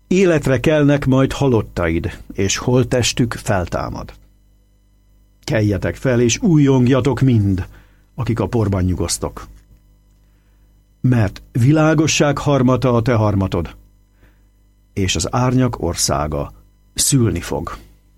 Életre kelnek majd halottaid, és holttestük feltámad. Keljetek fel, és újjongjatok mind, akik a porban nyugosztok. Mert világosság harmata a te harmatod, és az árnyak országa szülni fog.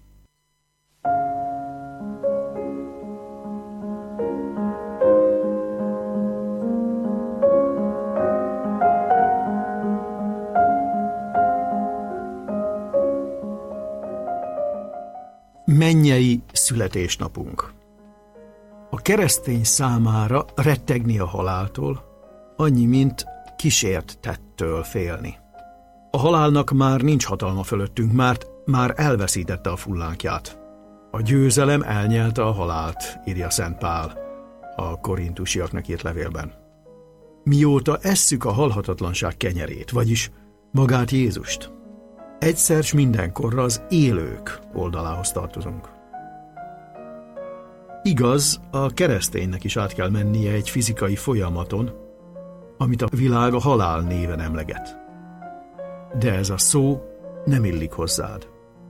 Mennyei születésnapunk. A keresztény számára rettegni a haláltól, annyi, mint kísért tettől félni. A halálnak már nincs hatalma fölöttünk, mert már elveszítette a fullánkját. A győzelem elnyelte a halált, írja Szent Pál a korintusiaknak írt levélben. Mióta esszük a halhatatlanság kenyerét, vagyis magát Jézust, egyszer s mindenkorra az élők oldalához tartozunk. Igaz, a kereszténynek is át kell mennie egy fizikai folyamaton, amit a világ a halál néven emleget. De ez a szó nem illik hozzád.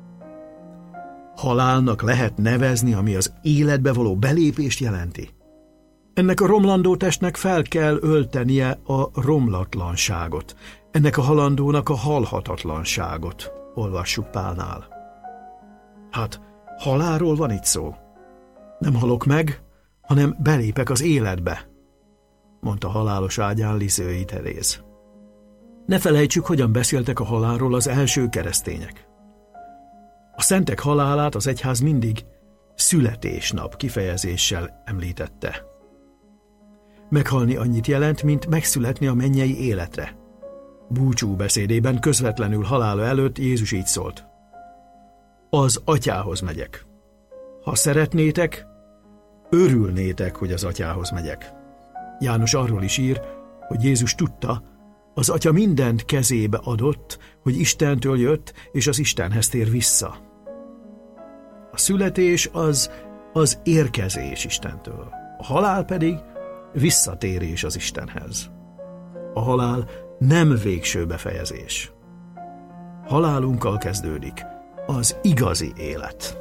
Halálnak lehet nevezni, ami az életbe való belépést jelenti. Ennek a romlandó testnek fel kell öltenie a romlatlanságot, ennek a halandónak a halhatatlanságot, olvassuk Pálnál. Hát, halálról van itt szó. Nem halok meg, hanem belépek az életbe, mondta halálos ágyán Lisieux Teréz. Ne felejtsük, hogyan beszéltek a halálról az első keresztények. A szentek halálát az egyház mindig születésnap kifejezéssel említette. Meghalni annyit jelent, mint megszületni a mennyei életre. Búcsú beszédében közvetlenül halála előtt Jézus így szólt: az atyához megyek. Ha szeretnétek, örülnétek, hogy az atyához megyek. János arról is ír, hogy Jézus tudta, az atya mindent kezébe adott, hogy Istentől jött, és az Istenhez tér vissza. A születés az érkezés Istentől, a halál pedig visszatérés az Istenhez. A halál nem végső befejezés. Halálunkkal kezdődik az igazi élet.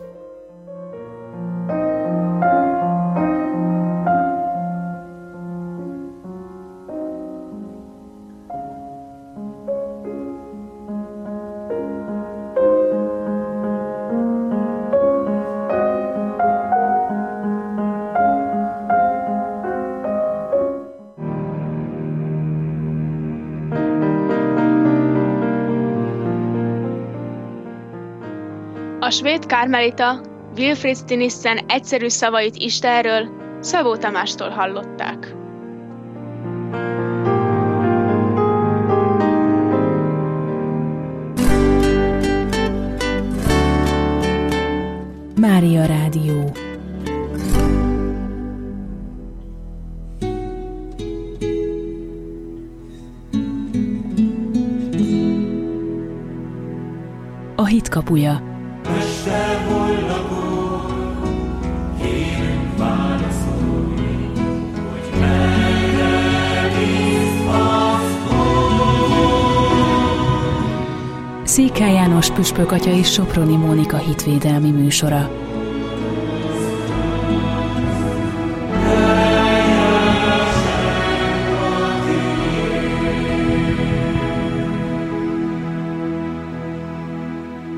A svéd karmelita Wilfrid Stinissen egyszerű szavait Istenről Szabó Tamástól hallották. Mária Rádió. A hit kapuja. Székely János püspök atya és Soproni Mónika hitvédelmi műsora.